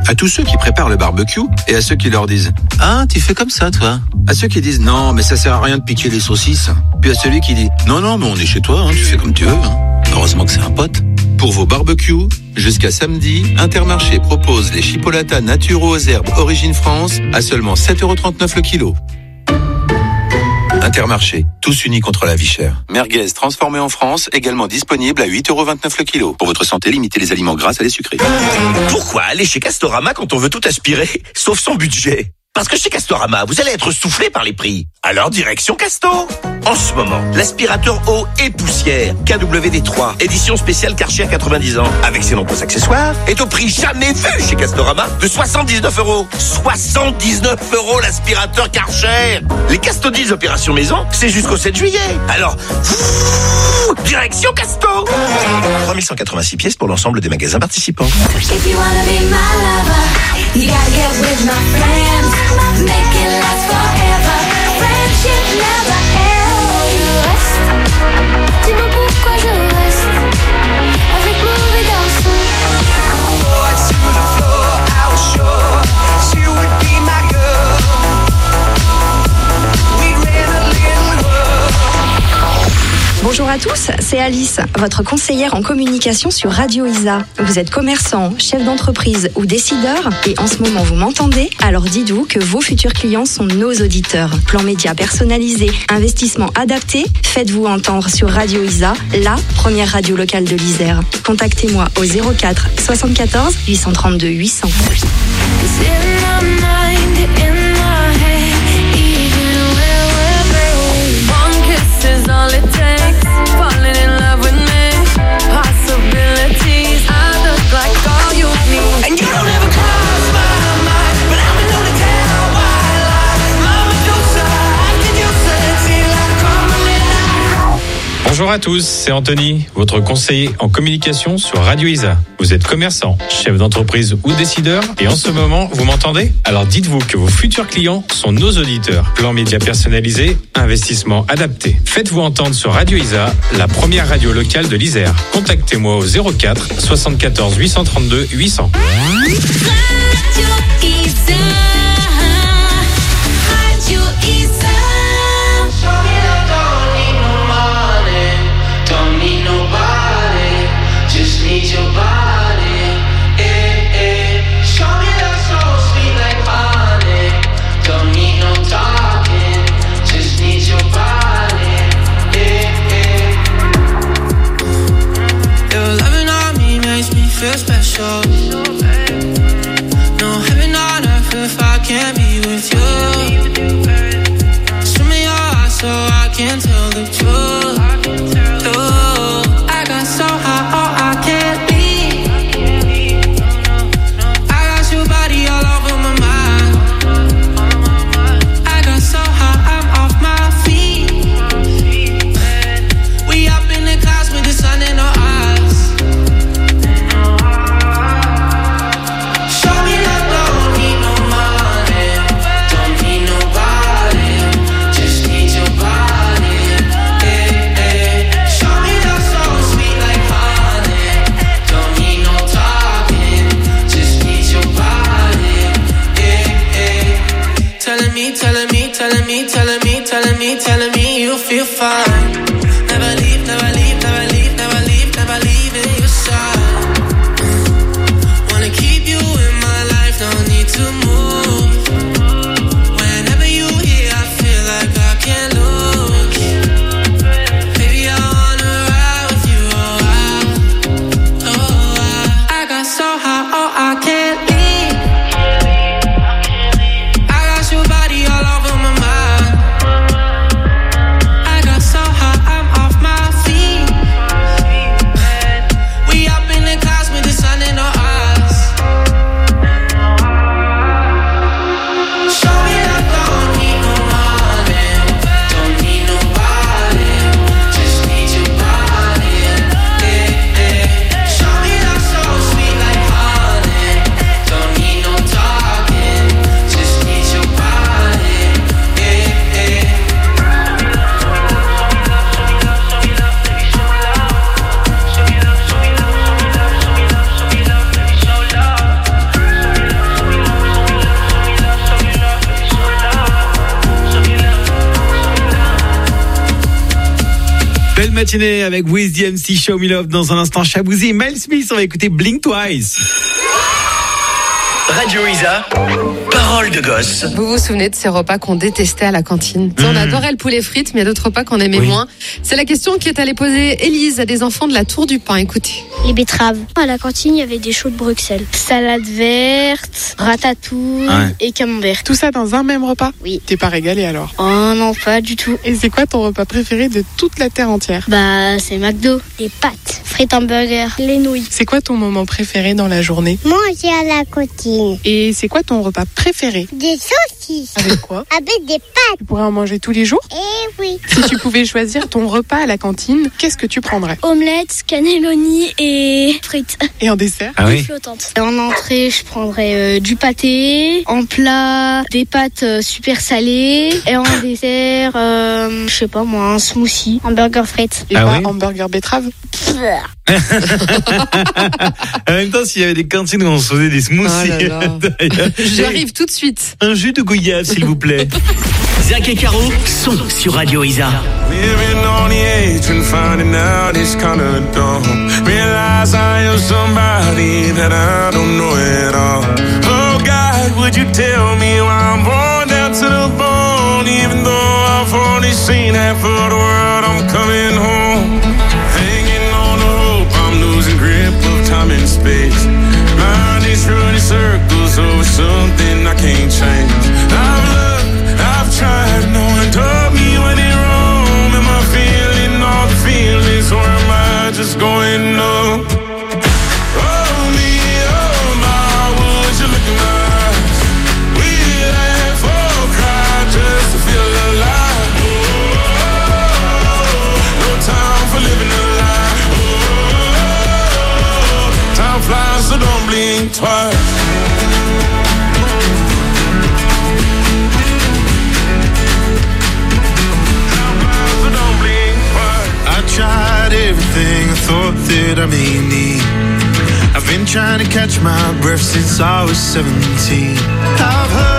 À tous ceux qui préparent le barbecue et à ceux qui leur disent « Ah, tu fais comme ça, toi ?» À ceux qui disent « Non, mais ça sert à rien de piquer les saucisses. » Puis à celui qui dit « Non, non, mais on est chez toi, hein, tu fais comme tu veux. Hein. » Heureusement que c'est un pote. Pour vos barbecues, jusqu'à samedi, Intermarché propose les chipolatas naturaux aux herbes Origine France à seulement 7,39 € le kilo. Intermarché, tous unis contre la vie chère. Merguez transformé en France, également disponible à 8,29 € le kilo. Pour votre santé, limitez les aliments gras à les sucrés. Pourquoi aller chez Castorama quand on veut tout aspirer, sauf son budget ? Parce que chez Castorama, vous allez être soufflé par les prix. Alors direction Casto. En ce moment, l'aspirateur eau et poussière KWD3, édition spéciale Karcher 90 ans, avec ses nombreux accessoires, est au prix jamais vu chez Castorama de 79 €. 79 € l'aspirateur Karcher. Les Casto 10 opération maison, c'est jusqu'au 7 juillet. Alors, direction Casto. 3186 pièces pour l'ensemble des magasins participants. If you wanna be my lover, you gotta get with my friends. Make it last forever. Friendship never ends. Dis-moi pourquoi je reste avec mauvais garçon. To the floor, I was sure she would be my girl. We ran a little world. Bonjour à tous, c'est Alice, votre conseillère en communication sur Radio Isa. Vous êtes commerçant, chef d'entreprise ou décideur et en ce moment vous m'entendez? Alors dites-vous que vos futurs clients sont nos auditeurs. Plan média personnalisé, investissement adapté, faites-vous entendre sur Radio Isa, la première radio locale de l'Isère. Contactez-moi au 04 74 832 800. All it takes, falling in love with me. Possibilities, I look like all you need. And you don't ever cross my mind, but I'm in on the town wildlife. Mama Medusa, I can use it, feel like crumbling. Bonjour à tous, c'est Anthony, votre conseiller en communication sur Radio Isa. Vous êtes commerçant, chef d'entreprise ou décideur et en ce moment, vous m'entendez? Alors dites-vous que vos futurs clients sont nos auditeurs. Plan média personnalisé, investissement adapté. Faites-vous entendre sur Radio Isa, la première radio locale de l'Isère. Contactez-moi au 04 74 832 800. Radio Isa, Radio Isa. Don't need nobody, just need your body. Eh, eh. Show me that so sweet like honey. Don't need no talking, just need your body. Eh, eh. Your loving on me makes me feel special. No heaven on earth if I can't be with you. Show me your eyes so I can tell the truth. I got so high, oh, I can't leave. I got your body all over my mind. I got so high, I'm off my feet. We up in the clouds with the sun in our eyes. Show me that don't need no money, don't need nobody, just need your body. Eh, eh. Show me that so sweet like honey, don't need no talking, just need your body. Eh, eh. Telling me, telling me, telling me, telling me, telling me, telling me you feel fine. Never leave, never leave, never leave, never leave, never leave in your side. Wanna keep you in my life, don't need to move. Whenever you here, I feel like I can't lose. Baby, I wanna ride with you, oh, I got so high, oh, I can't leave. I got your body all over my mind. I got so high, I'm matinée avec Wiz DMC, Show Me Love. Dans un instant, Shabouzi et Mel Smith. On va écouter Blink Twice. Radio Isa, parole de gosse. Vous vous souvenez de ces repas qu'on détestait à la cantine? On adorait le poulet frites, mais il y a d'autres repas qu'on aimait moins. C'est la question qui est allée poser Élise à des enfants de la Tour du Pin. Écoutez. Les betteraves. À la cantine, il y avait des choux de Bruxelles. Salade verte, ratatouille et camembert. Tout ça dans un même repas? Oui. T'es pas régalé alors? Oh non, pas du tout. Et c'est quoi ton repas préféré de toute la terre entière? Bah, c'est McDo. Les pâtes, frites hamburger, les nouilles. C'est quoi ton moment préféré dans la journée? Manger à la cantine. Et c'est quoi ton repas préféré? Des saucisses. Avec quoi? Avec des pâtes. Tu pourrais en manger tous les jours? Eh oui. Si tu pouvais choisir ton repas à la cantine, qu'est-ce que tu prendrais? Omelette, cannelloni et frites. Et en dessert? Flottantes. En entrée, je prendrais du pâté. En plat, des pâtes super salées. Et en dessert, je sais pas moi, un smoothie, hamburger frites. Et pas hamburger betterave? En même temps, s'il y avait des cantines où on se faisait des smoothies. J'arrive tout de suite. Un jus de goyave, s'il vous plaît. Zach et Caro sont sur Radio Isa. Living on the edge and finding out it's kinda dumb. Realize I am somebody that I don't know at all. Oh God, would you tell me why I'm born down to the bone? Even though I've only seen half of the world, I'm coming home. Hanging on the hope, I'm losing grip of time and space. Mind is running circles over something I can't change. I've looked, I've tried, no one told me when it wrong. Am I feeling all the feelings, or am I just going numb? Oh me, oh my, would you look in my eyes? We laugh or cry just to feel alive. No time for living a lie. Time flies, so don't blink twice. Tried everything I thought that I may need. I've been trying to catch my breath since I was 17. I've heard